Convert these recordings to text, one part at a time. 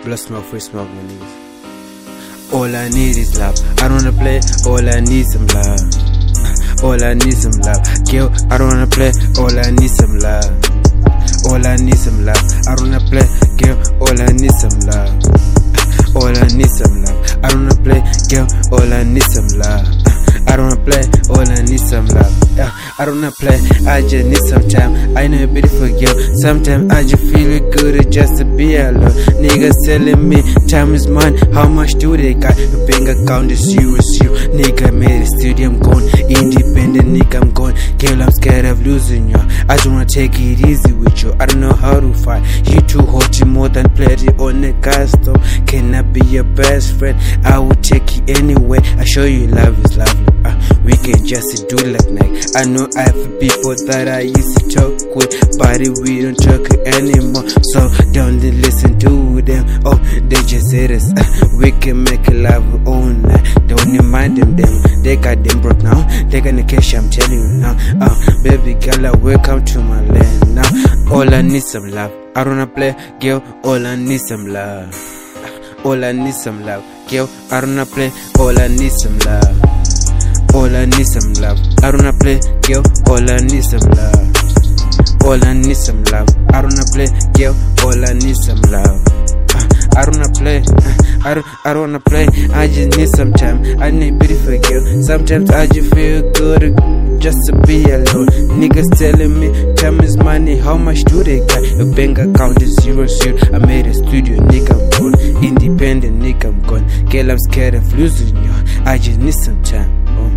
Blow smoke, free smoke, my niggas. All I need is love. I don't wanna play, all I need some love. All I need some love. Girl, I don't wanna play, all I need some love. All I need some love. I don't wanna play, girl, all I need some love. All I need some love. I don't wanna play, girl, all I need some love. I don't wanna play, all I need some love. I don't wanna play, I just need some time. I know a beautiful girl, sometimes I just feel it good just to be alone. Niggas telling me time is money, how much do they got? The bank account is 0. Nigga made a studio, I'm gone. Independent nigga, I'm gone. Girl, I'm scared of losing you. I just wanna take it easy with you. I don't know how to fight. You too hot, you more than plenty on the gas stove. Can I be your best friend? I will take you anyway. I show you love is lovely. We can just do like night. I know I have people that I used to talk with, but we don't talk anymore. So don't listen to them. Oh, they just hate us. We can make love all night. Don't mind them. They got them broke now. They gonna cash, I'm telling you now. Baby girl, welcome to my land now. All I need some love. I don't wanna play, girl. All I need some love. All I need some love, girl. I don't wanna play. All I need some love. All I need some love. I don't wanna play, girl. All I need some love. All I need some love. I don't wanna play, girl. All I need some love. I don't wanna play. I don't wanna play. I just need some time. I need beautiful girl. Sometimes I just feel good just to be alone. Niggas telling me time is money, how much do they got? Your bank account is 0. I made a studio, nigga, I'm gone. Independent nigga, I'm gone. Girl, I'm scared of losing you. I just need some time.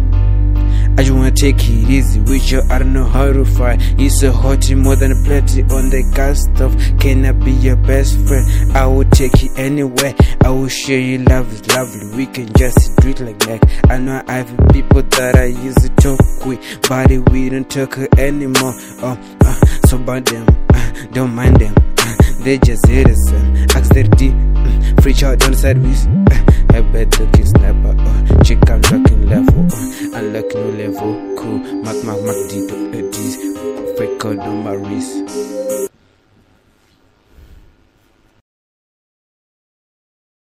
I just wanna take it easy with you. I don't know how to fight. You so hot, you more than plenty on the gas stove. Can I be your best friend? I will take you anywhere. I will show you love is lovely. We can just do it like that. I know I have people that I used to talk with, but we don't talk anymore. So about them, don't mind them. They just hate us. Ask their D, free child on the service. I bet looking sniper. Chick, I'm looking level. I'm looking level. Cool. Mark, D, D's. Fake code on my wrist.